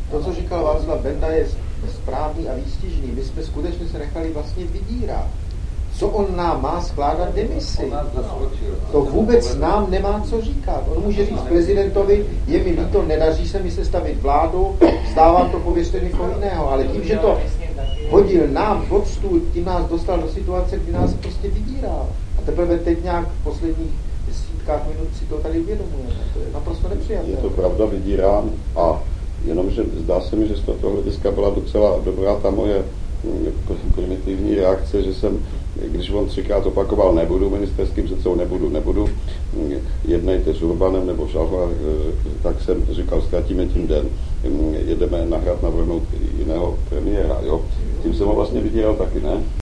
To, co říkal Václav Benda, je správný a výstižný. My jsme skutečně se nechali vlastně vydírat. Co on nám má skládat demisi? To vůbec nám nemá co říkat. On může říct prezidentovi, je mi líto, nedaří se mi sestavit vládu, vzdávám to, pověřte někoho jiného. Ale tím, že to hodil nám pod stůl, tím nás dostal do situace, kdy nás prostě vydíral. A teprve teď nějak v posledních desítkách minut si to tady uvědomujeme. To je naprosto nepřijatelné. Je to pravda, vydírám, a jenomže zdá se mi, že z toho hlediska byla docela dobrá ta moje primitivní reakce, že jsem, když on 3krát opakoval nebudu ministerským předsedou, nebudu, jednejte s Urbanem nebo Šalhou, tak jsem říkal, ztratíme tím den, jedeme nahrát, navrhnout jiného premiéra, jo. Tím jsem ho vlastně vydíral taky, ne?